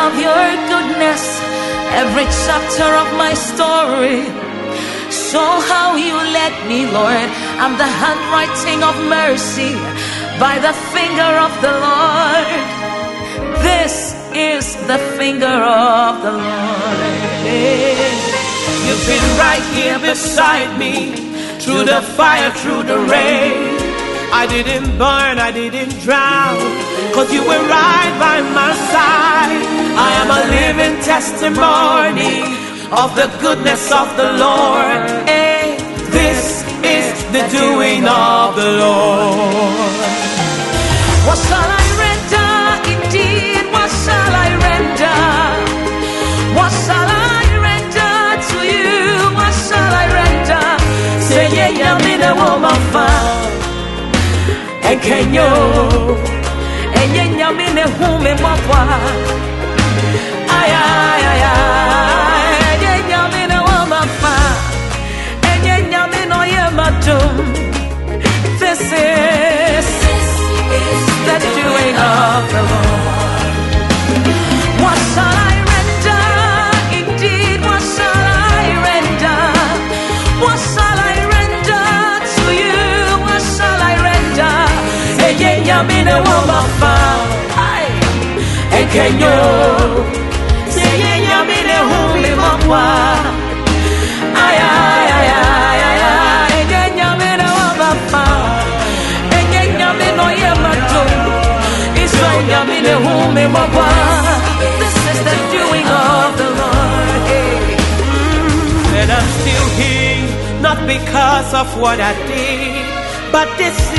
of your goodness, every chapter of my story. Show how you led me, Lord. I'm the handwriting of mercy by the finger of the Lord. This is the finger of the Lord. You've been right here beside me, through the fire, through the rain. I didn't burn, I didn't drown, 'cause you were right by my side. I am a living testimony of the goodness of the Lord. Hey, this is the doing of the Lord. What shall I render? Indeed, what shall I render? What shall I render to you? What shall I render? Say, yeah, I'm in a woman found. And can you? And yeah, I'm in a woman mopwa. Ay, ay, ay, ay. Yeah, I'm in a woman found. And yeah, I'm in a yamatum. This is the doing of the Lord. What shall I render? Indeed, what shall I render? What shall I render to you? What shall I render? Hey, yeah, I'm in a woman found. And can you? Say, yeah, I'm in a woman found. Ay, ay, ay, ay, ay, ay. Yeah, I'm in a woman found. And yeah, I'm in a yamatum. This is the doing of the Lord. And I'm still here, not because of what I did, but this